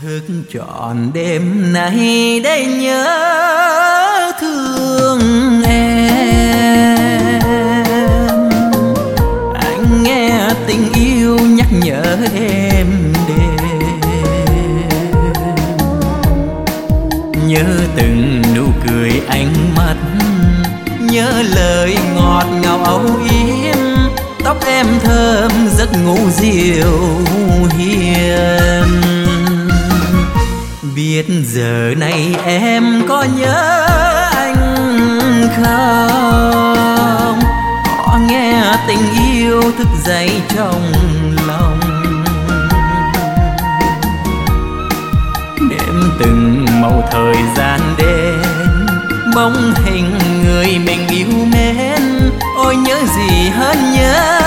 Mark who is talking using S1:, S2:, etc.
S1: Thức trọn đêm nay để nhớ thương em. Anh nghe tình yêu nhắc nhở em đêm, nhớ từng nụ cười ánh mắt, nhớ lời ngọt ngào âu yếm, tóc em thơm giấc ngủ dịu hiền. Biết giờ này em có nhớ anh không? Có nghe tình yêu thức dậy trong lòng, đêm từng màu thời gian đến, bóng hình người mình yêu mến. Ôi nhớ gì hơn nhớ